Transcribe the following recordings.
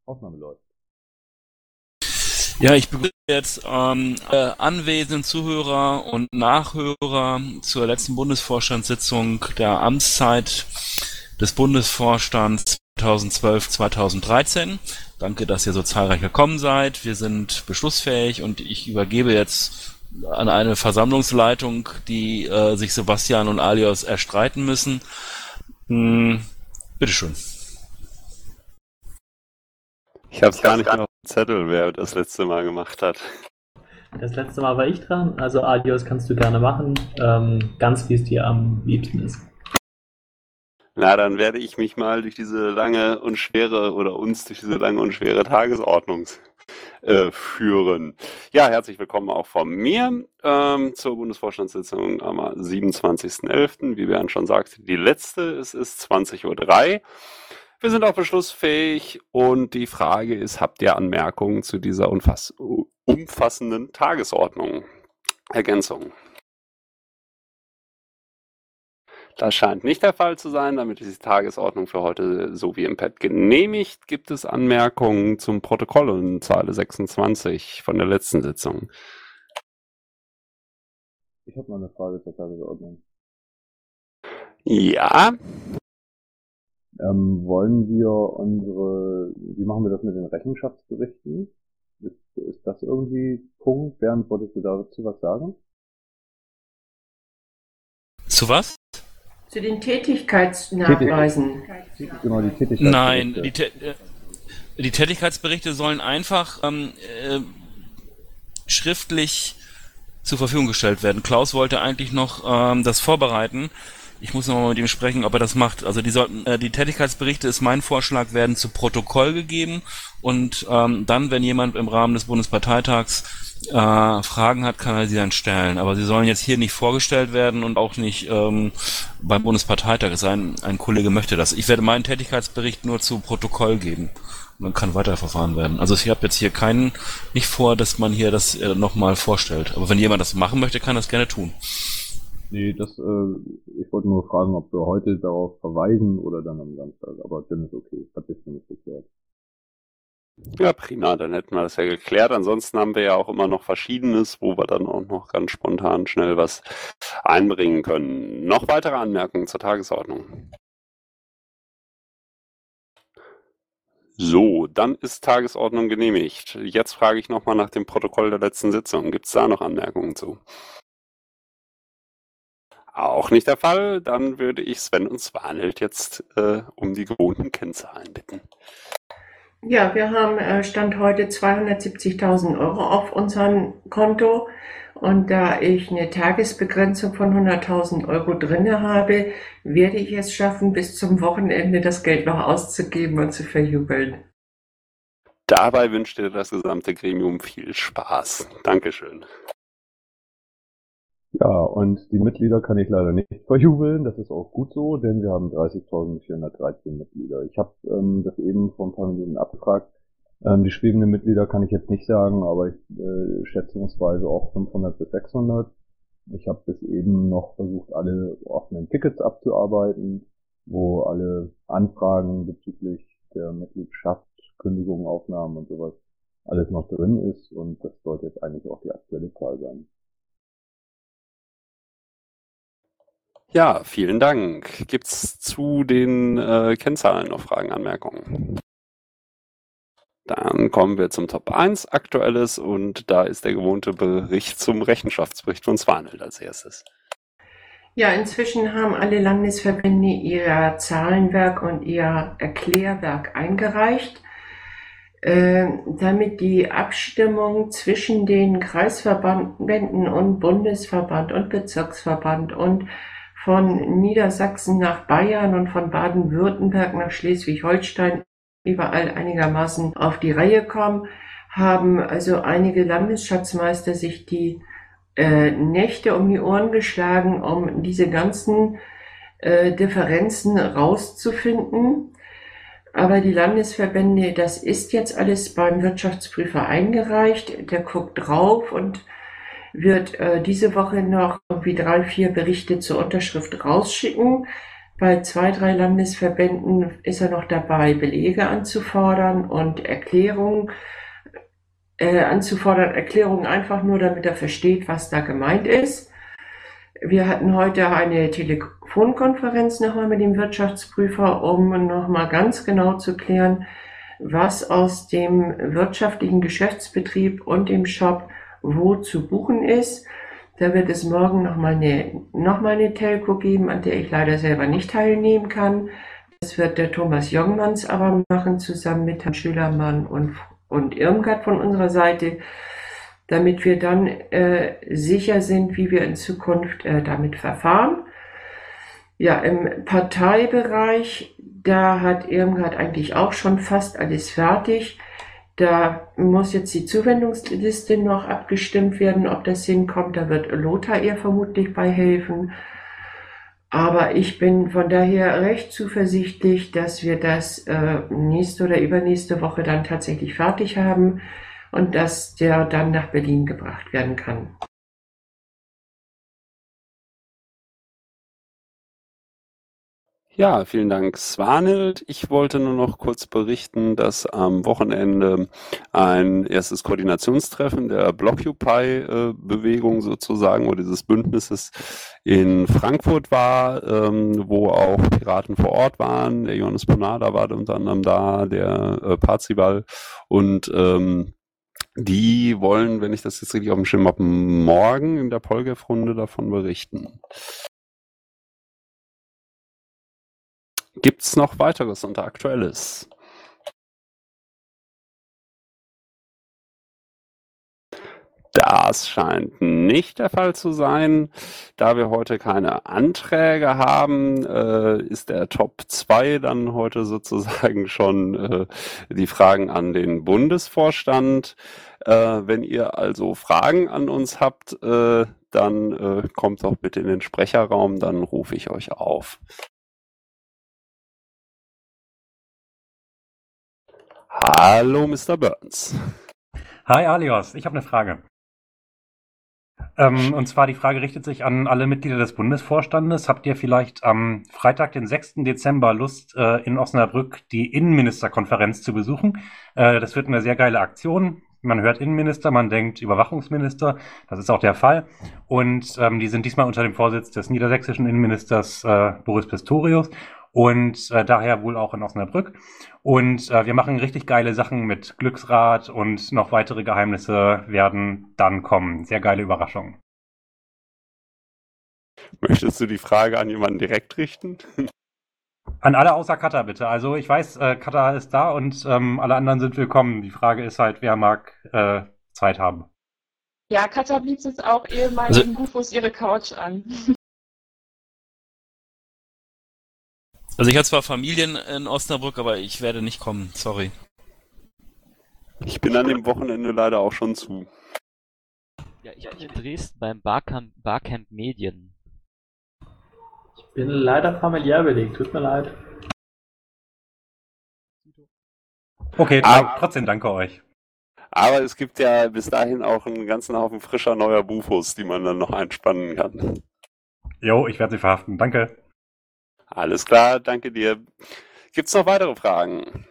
Aufnahme läuft. Ja, ich begrüße jetzt alle anwesenden Zuhörer und Nachhörer zur letzten Bundesvorstandssitzung der Amtszeit des Bundesvorstands 2012-2013. Danke, dass ihr so zahlreich gekommen seid. Wir sind beschlussfähig und ich übergebe jetzt an eine Versammlungsleitung, die sich Sebastian und Alios erstreiten müssen. Bitteschön. Ich habe es gar nicht mehr auf dem Zettel, wer das letzte Mal gemacht hat. Das letzte Mal war ich dran, also Adios kannst du gerne machen, ganz wie es dir am liebsten ist. Na, dann werde ich mich mal durch diese lange und schwere oder uns durch diese lange und schwere Tagesordnung führen. Ja, herzlich willkommen auch von mir zur Bundesvorstandssitzung am 27.11. Wie Bernd schon sagte, die letzte. Es ist 20:03 Uhr. Wir sind auch beschlussfähig und die Frage ist, habt ihr Anmerkungen zu dieser umfassenden Tagesordnung? Ergänzungen? Das scheint nicht der Fall zu sein, damit ist die Tagesordnung für heute so wie im Pad genehmigt. Gibt es Anmerkungen zum Protokoll in Zeile 26 von der letzten Sitzung? Ich habe mal eine Frage zur Tagesordnung. Ja. Wie machen wir das mit den Rechenschaftsberichten? Ist das irgendwie Punkt? Bernd, wolltest du dazu was sagen? Zu was? Zu den Tätigkeitsnachweisen. Genau, die Tätigkeitsberichte. Nein, die Tätigkeitsberichte sollen einfach schriftlich zur Verfügung gestellt werden. Klaus wollte eigentlich noch das vorbereiten. Ich muss noch mal mit ihm sprechen, ob er das macht. Also die Tätigkeitsberichte, ist mein Vorschlag, werden zu Protokoll gegeben und dann, wenn jemand im Rahmen des Bundesparteitags Fragen hat, kann er sie dann stellen. Aber sie sollen jetzt hier nicht vorgestellt werden und auch nicht beim Bundesparteitag. Es sei ein Kollege möchte das. Ich werde meinen Tätigkeitsbericht nur zu Protokoll geben. Und dann kann weiterverfahren werden. Also ich habe jetzt hier nicht vor, dass man hier das nochmal vorstellt. Aber wenn jemand das machen möchte, kann das gerne tun. Nee, ich wollte nur fragen, ob wir heute darauf verweisen oder dann am Samstag. Aber dann ist okay. Hat sich schon nicht geklärt. Ja, prima, dann hätten wir das ja geklärt. Ansonsten haben wir ja auch immer noch Verschiedenes, wo wir dann auch noch ganz spontan schnell was einbringen können. Noch weitere Anmerkungen zur Tagesordnung? So, dann ist Tagesordnung genehmigt. Jetzt frage ich nochmal nach dem Protokoll der letzten Sitzung. Gibt es da noch Anmerkungen zu? Auch nicht der Fall. Dann würde ich Sven und Svanhild jetzt um die gewohnten Kennzahlen bitten. Ja, wir haben Stand heute 270.000 Euro auf unserem Konto und da ich eine Tagesbegrenzung von 100.000 Euro drinne habe, werde ich es schaffen, bis zum Wochenende das Geld noch auszugeben und zu verjubeln. Dabei wünscht dir das gesamte Gremium viel Spaß. Dankeschön. Ja, und die Mitglieder kann ich leider nicht verjubeln. Das ist auch gut so, denn wir haben 30.413 Mitglieder. Ich habe das eben vor ein paar Minuten abgefragt. Die geschriebenen Mitglieder kann ich jetzt nicht sagen, aber ich schätzungsweise auch 500 bis 600. Ich habe bis eben noch versucht, alle offenen Tickets abzuarbeiten, wo alle Anfragen bezüglich der Mitgliedschaft, Kündigungen, Aufnahmen und sowas alles noch drin ist. Und das sollte jetzt eigentlich auch die aktuelle Zahl sein. Ja, vielen Dank. Gibt es zu den Kennzahlen noch Fragen, Anmerkungen? Dann kommen wir zum Top 1, Aktuelles, und da ist der gewohnte Bericht zum Rechenschaftsbericht von Svanhild als erstes. Ja, inzwischen haben alle Landesverbände ihr Zahlenwerk und ihr Erklärwerk eingereicht, damit die Abstimmung zwischen den Kreisverbänden und Bundesverband und Bezirksverband und von Niedersachsen nach Bayern und von Baden-Württemberg nach Schleswig-Holstein überall einigermaßen auf die Reihe kommen, haben also einige Landesschatzmeister sich die Nächte um die Ohren geschlagen, um diese ganzen Differenzen rauszufinden. Aber die Landesverbände, das ist jetzt alles beim Wirtschaftsprüfer eingereicht. Der guckt drauf und wird diese Woche noch irgendwie 3, 4 Berichte zur Unterschrift rausschicken. Bei 2, 3 Landesverbänden ist er noch dabei, Belege anzufordern und Erklärungen Erklärungen einfach nur, damit er versteht, was da gemeint ist. Wir hatten heute eine Telefonkonferenz nochmal mit dem Wirtschaftsprüfer, um nochmal ganz genau zu klären, was aus dem wirtschaftlichen Geschäftsbetrieb und dem Shop wo zu buchen ist. Da wird es morgen nochmal eine Telco geben, an der ich leider selber nicht teilnehmen kann. Das wird der Thomas Jongmanns aber machen, zusammen mit Herrn Schülermann und Irmgard von unserer Seite, damit wir dann sicher sind, wie wir in Zukunft damit verfahren. Ja, im Parteibereich, da hat Irmgard eigentlich auch schon fast alles fertig. Da muss jetzt die Zuwendungsliste noch abgestimmt werden, ob das hinkommt. Da wird Lothar ihr vermutlich bei helfen. Aber ich bin von daher recht zuversichtlich, dass wir das nächste oder übernächste Woche dann tatsächlich fertig haben und dass der dann nach Berlin gebracht werden kann. Ja, vielen Dank, Svanhild. Ich wollte nur noch kurz berichten, dass am Wochenende ein erstes Koordinationstreffen der Blockupy-Bewegung sozusagen oder dieses Bündnisses in Frankfurt war, wo auch Piraten vor Ort waren. Der Johannes Bonada war unter anderem da, der Parzival und die wollen, wenn ich das jetzt richtig auf dem Schirm habe, morgen in der Polgef-Runde davon berichten. Gibt's noch weiteres und Aktuelles? Das scheint nicht der Fall zu sein. Da wir heute keine Anträge haben, ist der Top 2 dann heute sozusagen schon die Fragen an den Bundesvorstand. Wenn ihr also Fragen an uns habt, dann kommt doch bitte in den Sprecherraum, dann rufe ich euch auf. Hallo, Mr. Burns. Hi Alios, ich habe eine Frage. Und zwar die Frage richtet sich an alle Mitglieder des Bundesvorstandes. Habt ihr vielleicht am Freitag, den 6. Dezember Lust, in Osnabrück die Innenministerkonferenz zu besuchen? Das wird eine sehr geile Aktion. Man hört Innenminister, man denkt Überwachungsminister. Das ist auch der Fall. Und die sind diesmal unter dem Vorsitz des niedersächsischen Innenministers Boris Pistorius. Und daher wohl auch in Osnabrück. Und wir machen richtig geile Sachen mit Glücksrad und noch weitere Geheimnisse werden dann kommen. Sehr geile Überraschungen. Möchtest du die Frage an jemanden direkt richten? An alle außer Katha bitte. Also ich weiß, Katha ist da und alle anderen sind willkommen. Die Frage ist halt, wer mag Zeit haben. Ja, Katha bietet jetzt auch ehemaligen Gufos ihre Couch an. Also ich habe zwar Familien in Osnabrück, aber ich werde nicht kommen, sorry. Ich bin an dem Wochenende leider auch schon zu. Ja, ich bin in Dresden beim Barcamp Medien. Ich bin leider familiär belegt, tut mir leid. Okay, trotzdem danke euch. Aber es gibt ja bis dahin auch einen ganzen Haufen frischer neuer Bufos, die man dann noch einspannen kann. Jo, ich werde sie verhaften. Danke. Alles klar, danke dir. Gibt's noch weitere Fragen?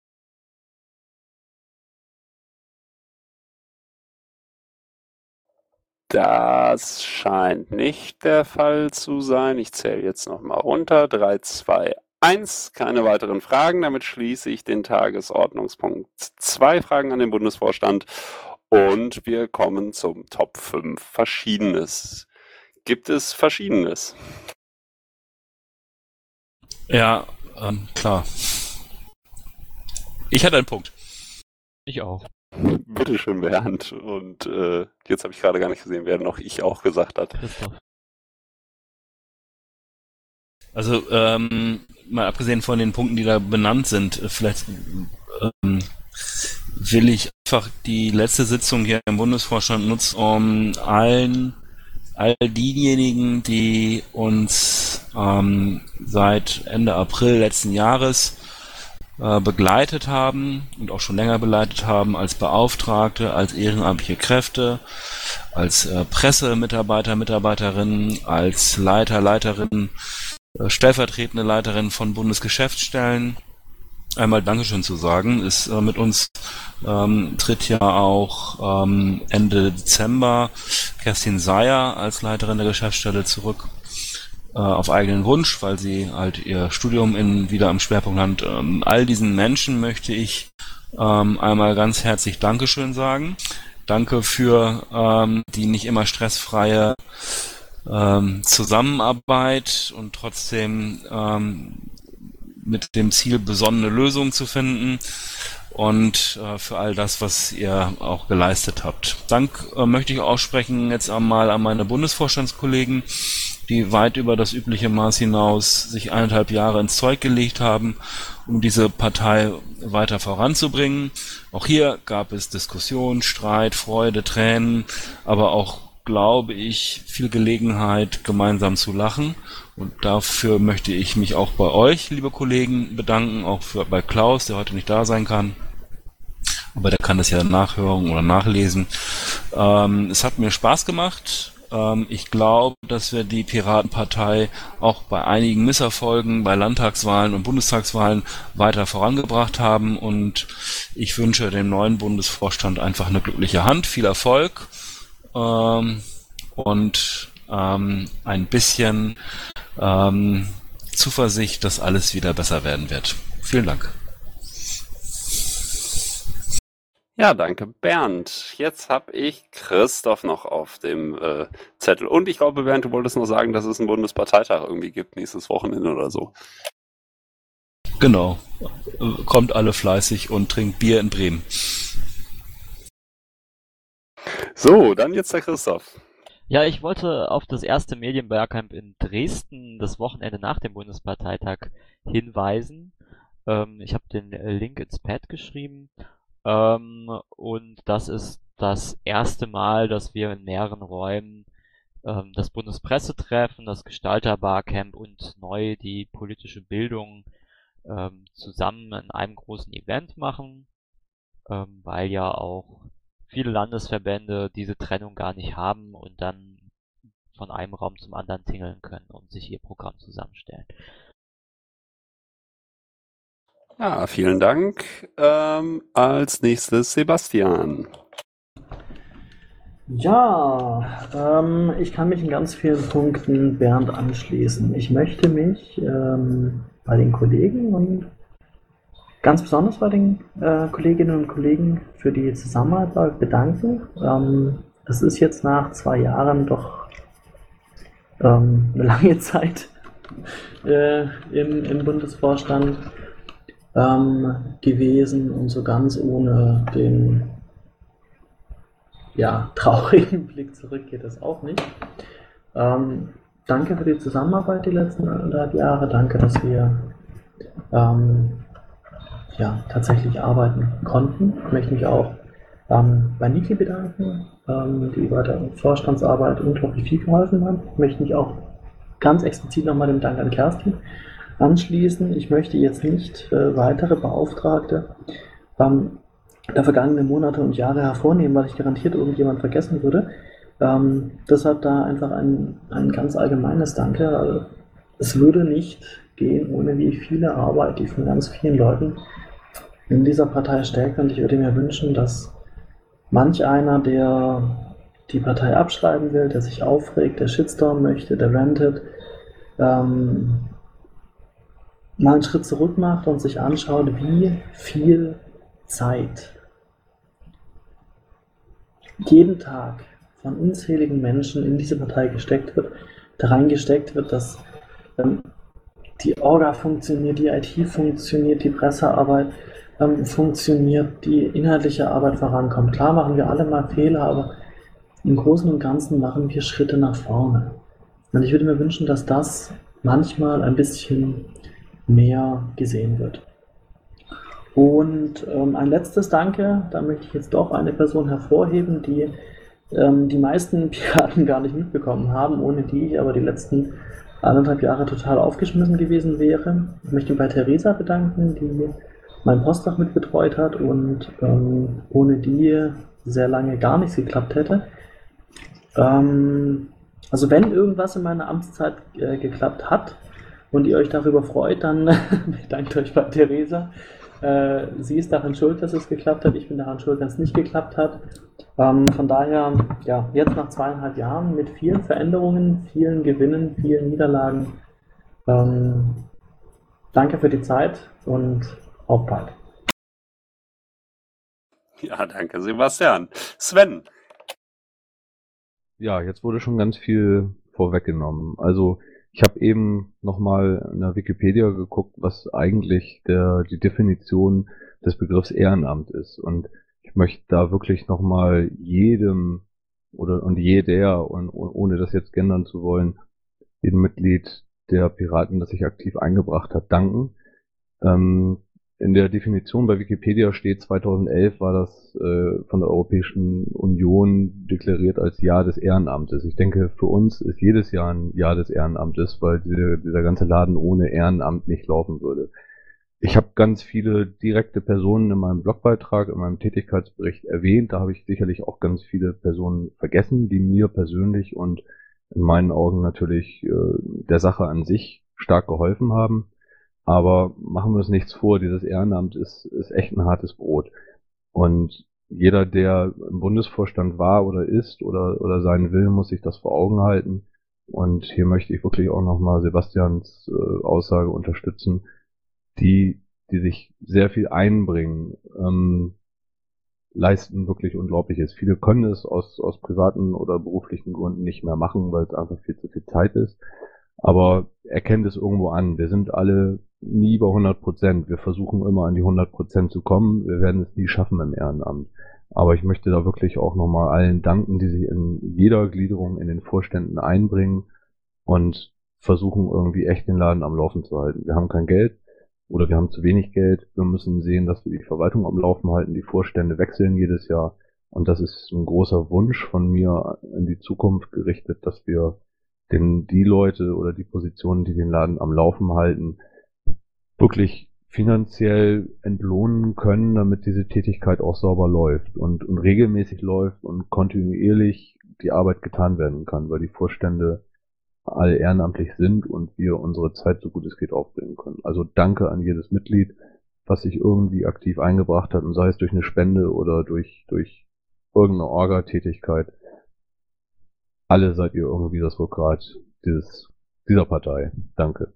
Das scheint nicht der Fall zu sein. Ich zähle jetzt nochmal runter. 3, 2, 1. Keine weiteren Fragen. Damit schließe ich den Tagesordnungspunkt 2, Fragen an den Bundesvorstand. Und wir kommen zum Top 5 Verschiedenes. Gibt es Verschiedenes? Ja, klar. Ich hatte einen Punkt. Ich auch. Bitteschön, Bernd. Und jetzt habe ich gerade gar nicht gesehen, wer noch ich auch gesagt hat. Christoph. Also, mal abgesehen von den Punkten, die da benannt sind, vielleicht will ich einfach die letzte Sitzung hier im Bundesvorstand nutzen, um all diejenigen, die uns seit Ende April letzten Jahres begleitet haben und auch schon länger begleitet haben als Beauftragte, als ehrenamtliche Kräfte, als Pressemitarbeiter, Mitarbeiterinnen, als Leiter, Leiterinnen stellvertretende Leiterin von Bundesgeschäftsstellen, einmal Dankeschön zu sagen. Ist mit uns tritt ja auch Ende Dezember Kerstin Seyer als Leiterin der Geschäftsstelle zurück, auf eigenen Wunsch, weil sie halt ihr Studium wieder am Schwerpunkt hat. All diesen Menschen möchte ich einmal ganz herzlich Dankeschön sagen. Danke für die nicht immer stressfreie Zusammenarbeit und trotzdem mit dem Ziel, besonnene Lösungen zu finden und für all das, was ihr auch geleistet habt. Dank möchte ich aussprechen jetzt einmal an meine Bundesvorstandskollegen, die weit über das übliche Maß hinaus sich 1,5 Jahre ins Zeug gelegt haben, um diese Partei weiter voranzubringen. Auch hier gab es Diskussion, Streit, Freude, Tränen, aber auch, glaube ich, viel Gelegenheit, gemeinsam zu lachen. Und dafür möchte ich mich auch bei euch, liebe Kollegen, bedanken, auch bei Klaus, der heute nicht da sein kann. Aber der kann das ja nachhören oder nachlesen. Es hat mir Spaß gemacht. Ich glaube, dass wir die Piratenpartei auch bei einigen Misserfolgen, bei Landtagswahlen und Bundestagswahlen weiter vorangebracht haben. Und ich wünsche dem neuen Bundesvorstand einfach eine glückliche Hand, viel Erfolg und ein bisschen Zuversicht, dass alles wieder besser werden wird. Vielen Dank. Ja, danke Bernd. Jetzt habe ich Christoph noch auf dem Zettel. Und ich glaube, Bernd, du wolltest noch sagen, dass es einen Bundesparteitag irgendwie gibt, nächstes Wochenende oder so. Genau. Kommt alle fleißig und trinkt Bier in Bremen. So, dann jetzt der Christoph. Ja, ich wollte auf das erste Medienbarcamp in Dresden das Wochenende nach dem Bundesparteitag hinweisen. Ich habe den Link ins Pad geschrieben. Und das ist das erste Mal, dass wir in mehreren Räumen das Bundespressetreffen, das Gestalter-Barcamp und neu die politische Bildung zusammen in einem großen Event machen, weil ja auch viele Landesverbände diese Trennung gar nicht haben und dann von einem Raum zum anderen tingeln können und sich ihr Programm zusammenstellen. Ja, vielen Dank. Als nächstes Sebastian. Ja, ich kann mich in ganz vielen Punkten Bernd anschließen. Ich möchte mich bei den Kollegen und ganz besonders bei den Kolleginnen und Kollegen für die Zusammenarbeit bedanken. Es ist jetzt nach 2 Jahren doch eine lange Zeit im Bundesvorstand gewesen und so ganz ohne den traurigen Blick zurück geht es auch nicht. Danke für die Zusammenarbeit die letzten 1,5 Jahre. Danke, dass wir tatsächlich arbeiten konnten. Ich möchte mich auch bei Niki bedanken, die bei der Vorstandsarbeit unglaublich viel geholfen hat. Ich möchte mich auch ganz explizit nochmal dem Dank an Kerstin anschließen. Ich möchte jetzt nicht weitere Beauftragte der vergangenen Monate und Jahre hervornehmen, weil ich garantiert irgendjemand vergessen würde. Deshalb da einfach ein ganz allgemeines Danke. Es würde nicht gehen, ohne wie viele Arbeit, die von ganz vielen Leuten in dieser Partei steckt. Und ich würde mir wünschen, dass manch einer, der die Partei abschreiben will, der sich aufregt, der Shitstorm möchte, der rantet, mal einen Schritt zurück macht und sich anschaut, wie viel Zeit jeden Tag von unzähligen Menschen in diese Partei da reingesteckt wird, dass die Orga funktioniert, die IT funktioniert, die Pressearbeit funktioniert, die inhaltliche Arbeit vorankommt. Klar machen wir alle mal Fehler, aber im Großen und Ganzen machen wir Schritte nach vorne. Und ich würde mir wünschen, dass das manchmal ein bisschen mehr gesehen wird. Und ein letztes Danke, da möchte ich jetzt doch eine Person hervorheben, die die meisten Piraten gar nicht mitbekommen haben, ohne die ich aber die letzten 1,5 Jahre total aufgeschmissen gewesen wäre. Ich möchte mich bei Theresa bedanken, die mein Postfach mitbetreut hat und ohne die sehr lange gar nichts geklappt hätte. Also wenn irgendwas in meiner Amtszeit geklappt hat, und ihr euch darüber freut, dann bedankt euch bei Theresa. Sie ist daran schuld, dass es geklappt hat. Ich bin daran schuld, dass es nicht geklappt hat. Von daher, ja, jetzt nach 2,5 Jahren mit vielen Veränderungen, vielen Gewinnen, vielen Niederlagen. Danke für die Zeit und auf bald. Ja, danke, Sebastian. Sven. Ja, jetzt wurde schon ganz viel vorweggenommen. Also ich habe eben nochmal in der Wikipedia geguckt, was eigentlich die Definition des Begriffs Ehrenamt ist. Und ich möchte da wirklich nochmal jedem und jeder, und ohne das jetzt gendern zu wollen, jedem Mitglied der Piraten, das sich aktiv eingebracht hat, danken. In der Definition bei Wikipedia steht, 2011 war das von der Europäischen Union deklariert als Jahr des Ehrenamtes. Ich denke, für uns ist jedes Jahr ein Jahr des Ehrenamtes, weil dieser ganze Laden ohne Ehrenamt nicht laufen würde. Ich habe ganz viele direkte Personen in meinem Blogbeitrag, in meinem Tätigkeitsbericht erwähnt. Da habe ich sicherlich auch ganz viele Personen vergessen, die mir persönlich und in meinen Augen natürlich der Sache an sich stark geholfen haben. Aber machen wir uns nichts vor, dieses Ehrenamt ist echt ein hartes Brot. Und jeder, der im Bundesvorstand war oder ist oder sein will, muss sich das vor Augen halten. Und hier möchte ich wirklich auch nochmal Sebastians Aussage unterstützen, die sich sehr viel einbringen, leisten wirklich Unglaubliches. Viele können es aus privaten oder beruflichen Gründen nicht mehr machen, weil es einfach viel zu viel Zeit ist. Aber erkennt es irgendwo an. Wir sind alle nie bei 100%. Wir versuchen immer an die 100% zu kommen. Wir werden es nie schaffen im Ehrenamt. Aber ich möchte da wirklich auch nochmal allen danken, die sich in jeder Gliederung in den Vorständen einbringen und versuchen irgendwie echt den Laden am Laufen zu halten. Wir haben kein Geld oder wir haben zu wenig Geld. Wir müssen sehen, dass wir die Verwaltung am Laufen halten. Die Vorstände wechseln jedes Jahr. Und das ist ein großer Wunsch von mir in die Zukunft gerichtet, dass wir die Leute oder die Positionen, die den Laden am Laufen halten, wirklich finanziell entlohnen können, damit diese Tätigkeit auch sauber läuft und regelmäßig läuft und kontinuierlich die Arbeit getan werden kann, weil die Vorstände alle ehrenamtlich sind und wir unsere Zeit so gut es geht aufbringen können. Also danke an jedes Mitglied, was sich irgendwie aktiv eingebracht hat, und sei es durch eine Spende oder durch irgendeine Orga-Tätigkeit. Alle seid ihr irgendwie das Rückgrat dieser Partei. Danke.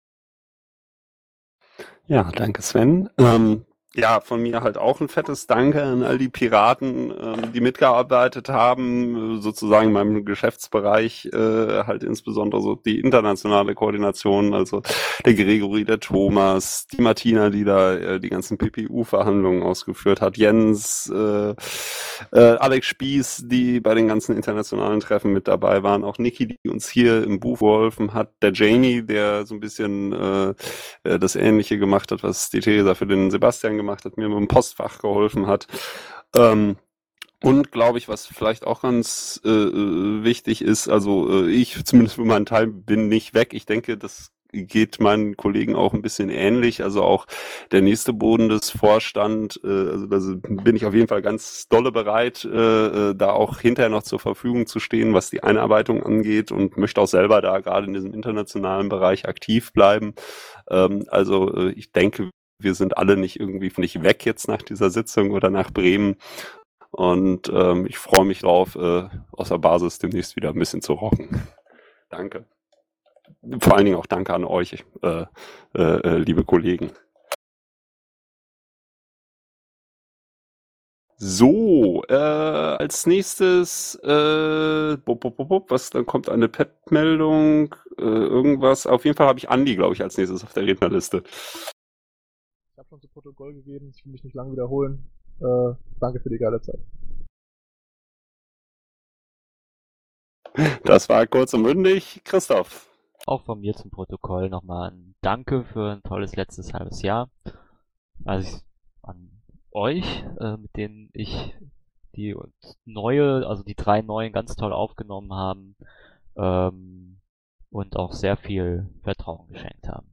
Ja, danke Sven. Ja, von mir halt auch ein fettes Danke an all die Piraten, die mitgearbeitet haben, sozusagen in meinem Geschäftsbereich, halt insbesondere so die internationale Koordination, also der Gregory, der Thomas, die Martina, die da die ganzen PPU-Verhandlungen ausgeführt hat, Jens, Alex Spieß, die bei den ganzen internationalen Treffen mit dabei waren, auch Niki, die uns hier im Buch geholfen hat, der Jamie, der so ein bisschen das Ähnliche gemacht hat, was die Theresa für den Sebastian gemacht hat, mir mit dem Postfach geholfen hat. Und glaube ich, was vielleicht auch ganz wichtig ist, also ich zumindest für meinen Teil bin nicht weg. Ich denke, das geht meinen Kollegen auch ein bisschen ähnlich. Also auch der nächste Bundesvorstand, also da bin ich auf jeden Fall ganz dolle bereit, da auch hinterher noch zur Verfügung zu stehen, was die Einarbeitung angeht, und möchte auch selber da gerade in diesem internationalen Bereich aktiv bleiben. Also ich denke, wir sind alle nicht weg jetzt nach dieser Sitzung oder nach Bremen. Und ich freue mich drauf, aus der Basis demnächst wieder ein bisschen zu rocken. Danke. Vor allen Dingen auch danke an euch, liebe Kollegen. So, als nächstes, was, dann kommt eine Pet-Meldung, irgendwas. Auf jeden Fall habe ich Andi, glaube ich, als nächstes auf der Rednerliste. Ich habe schon zu Protokoll gegeben, ich will mich nicht lange wiederholen. Danke für die geile Zeit. Das war kurz und mündig. Christoph. Auch von mir zum Protokoll nochmal ein Danke für ein tolles letztes halbes Jahr. Also an euch, mit denen ich die drei neuen ganz toll aufgenommen haben, und auch sehr viel Vertrauen geschenkt haben.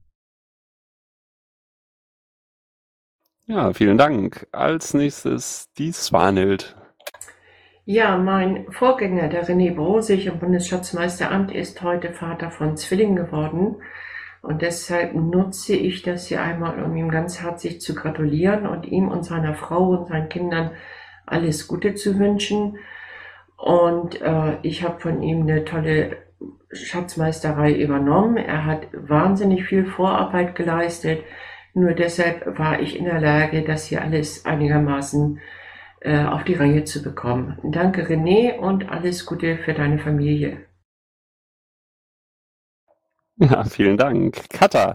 Ja, vielen Dank. Als nächstes die Swanhild. Ja, mein Vorgänger, der René Brosig im Bundesschatzmeisteramt, ist heute Vater von Zwillingen geworden. Und deshalb nutze ich das hier einmal, um ihm ganz herzlich zu gratulieren und ihm und seiner Frau und seinen Kindern alles Gute zu wünschen. Und ich habe von ihm eine tolle Schatzmeisterei übernommen. Er hat wahnsinnig viel Vorarbeit geleistet. Nur deshalb war ich in der Lage, das hier alles einigermaßen auf die Reihe zu bekommen. Danke, René, und alles Gute für deine Familie. Ja, vielen Dank. Katha.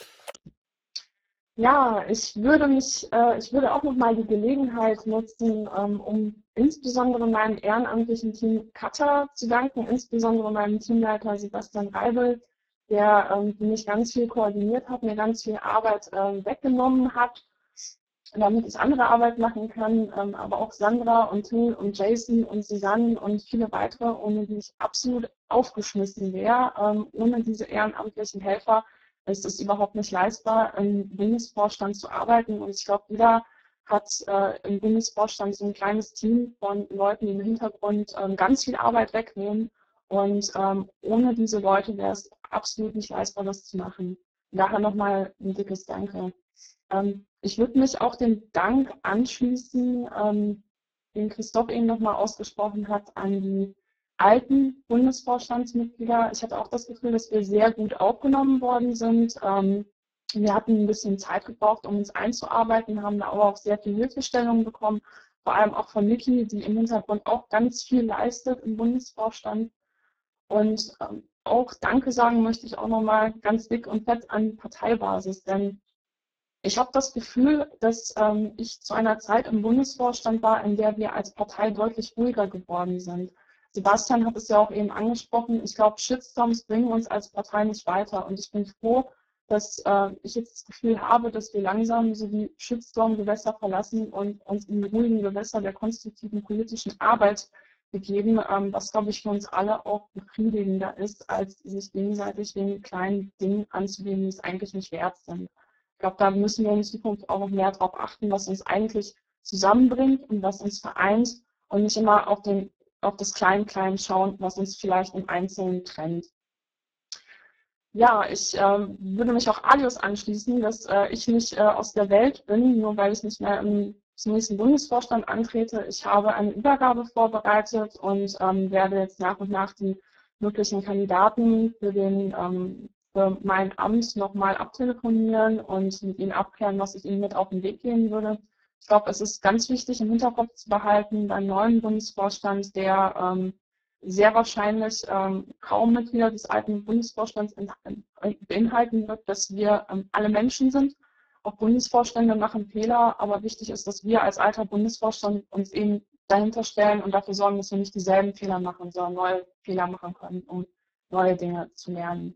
Ja, ich würde auch nochmal die Gelegenheit nutzen, um insbesondere meinem ehrenamtlichen Team Katha zu danken, insbesondere meinem Teamleiter Sebastian Reibel, der für mich ganz viel koordiniert hat, mir ganz viel Arbeit weggenommen hat, damit ich andere Arbeit machen kann, aber auch Sandra und Till und Jason und Susanne und viele weitere, ohne die ich absolut aufgeschmissen wäre. Ohne diese ehrenamtlichen Helfer ist es überhaupt nicht leistbar, im Bundesvorstand zu arbeiten. Und ich glaube, jeder hat im Bundesvorstand so ein kleines Team von Leuten, die im Hintergrund ganz viel Arbeit wegnehmen. Und ohne diese Leute wäre es absolut nicht leistbar, das zu machen. Daher nochmal ein dickes Danke. Ich würde mich auch dem Dank anschließen, den Christoph eben nochmal ausgesprochen hat, an die alten Bundesvorstandsmitglieder. Ich hatte auch das Gefühl, dass wir sehr gut aufgenommen worden sind. Wir hatten ein bisschen Zeit gebraucht, um uns einzuarbeiten, haben da aber auch sehr viel Hilfestellung bekommen, vor allem auch von Niki, die im Hintergrund auch ganz viel leistet im Bundesvorstand. Und auch Danke sagen möchte ich auch nochmal ganz dick und fett an die Parteibasis, denn ich habe das Gefühl, dass ich zu einer Zeit im Bundesvorstand war, in der wir als Partei deutlich ruhiger geworden sind. Sebastian hat es ja auch eben angesprochen. Ich glaube, Shitstorms bringen uns als Partei nicht weiter. Und ich bin froh, dass ich jetzt das Gefühl habe, dass wir langsam so die Shitstorm-Gewässer verlassen und uns in die ruhigen Gewässer der konstruktiven politischen Arbeit begeben, was, glaube ich, für uns alle auch befriedigender ist, als sich gegenseitig wegen kleinen Dingen anzugeben, die es eigentlich nicht wert sind. Ich glaube, da müssen wir in Zukunft auch noch mehr darauf achten, was uns eigentlich zusammenbringt und was uns vereint und nicht immer auf das Klein-Klein schauen, was uns vielleicht im Einzelnen trennt. Ja, ich würde mich auch Alius anschließen, dass ich nicht aus der Welt bin, nur weil ich nicht mehr zum nächsten Bundesvorstand antrete. Ich habe eine Übergabe vorbereitet und werde jetzt nach und nach die möglichen Kandidaten für mein Amt nochmal abtelefonieren und mit ihnen abklären, was ich ihnen mit auf den Weg geben würde. Ich glaube, es ist ganz wichtig im Hinterkopf zu behalten, beim neuen Bundesvorstand, der sehr wahrscheinlich kaum Mitglieder des alten Bundesvorstands beinhalten wird, dass wir alle Menschen sind. Auch Bundesvorstände machen Fehler, aber wichtig ist, dass wir als alter Bundesvorstand uns eben dahinter stellen und dafür sorgen, dass wir nicht dieselben Fehler machen, sondern neue Fehler machen können, um neue Dinge zu lernen.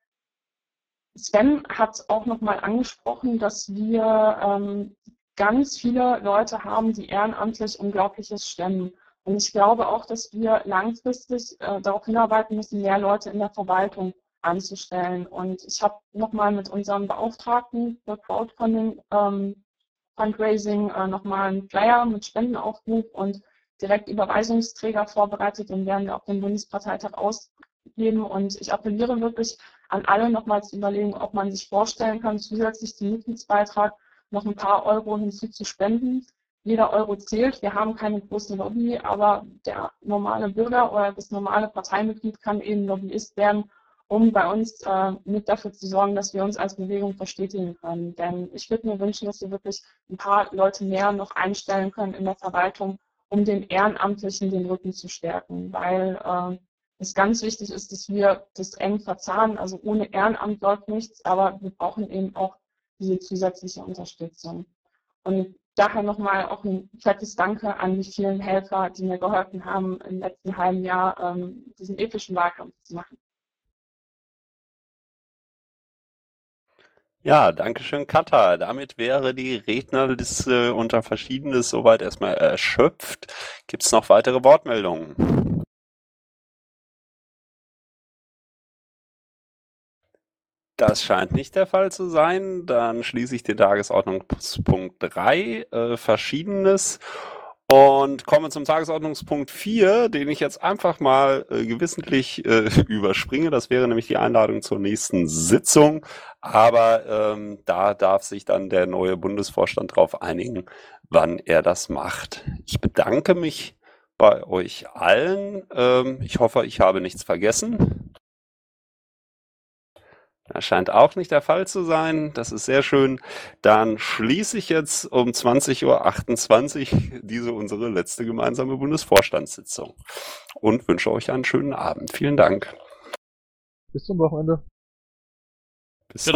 Sven hat auch nochmal angesprochen, dass wir ganz viele Leute haben, die ehrenamtlich Unglaubliches stemmen. Und ich glaube auch, dass wir langfristig darauf hinarbeiten müssen, mehr Leute in der Verwaltung anzustellen. Und ich habe nochmal mit unserem Beauftragten für Crowdfunding, Fundraising nochmal einen Flyer mit Spendenaufruf und Direktüberweisungsträger vorbereitet. Den werden wir auf dem Bundesparteitag ausgeben. Und ich appelliere wirklich an alle nochmal zu überlegen, ob man sich vorstellen kann, zusätzlich zum Mitgliedsbeitrag noch ein paar Euro hinzuzuspenden. Jeder Euro zählt. Wir haben keine große Lobby, aber der normale Bürger oder das normale Parteimitglied kann eben Lobbyist werden, um bei uns mit dafür zu sorgen, dass wir uns als Bewegung verstetigen können. Denn ich würde mir wünschen, dass wir wirklich ein paar Leute mehr noch einstellen können in der Verwaltung, um den Ehrenamtlichen den Rücken zu stärken, weil es ganz wichtig ist, dass wir das eng verzahnen. Also ohne Ehrenamt läuft nichts, aber wir brauchen eben auch diese zusätzliche Unterstützung. Und daher nochmal auch ein fettes Danke an die vielen Helfer, die mir geholfen haben, im letzten halben Jahr diesen epischen Wahlkampf zu machen. Ja, danke schön, Katha. Damit wäre die Rednerliste unter Verschiedenes soweit erstmal erschöpft. Gibt es noch weitere Wortmeldungen? Das scheint nicht der Fall zu sein. Dann schließe ich den Tagesordnungspunkt 3, Verschiedenes. Und kommen zum Tagesordnungspunkt 4, den ich jetzt einfach mal gewissentlich überspringe. Das wäre nämlich die Einladung zur nächsten Sitzung. Aber da darf sich dann der neue Bundesvorstand darauf einigen, wann er das macht. Ich bedanke mich bei euch allen. Ich hoffe, ich habe nichts vergessen. Das scheint auch nicht der Fall zu sein. Das ist sehr schön. Dann schließe ich jetzt um 20.28 Uhr diese unsere letzte gemeinsame Bundesvorstandssitzung und wünsche euch einen schönen Abend. Vielen Dank. Bis zum Wochenende.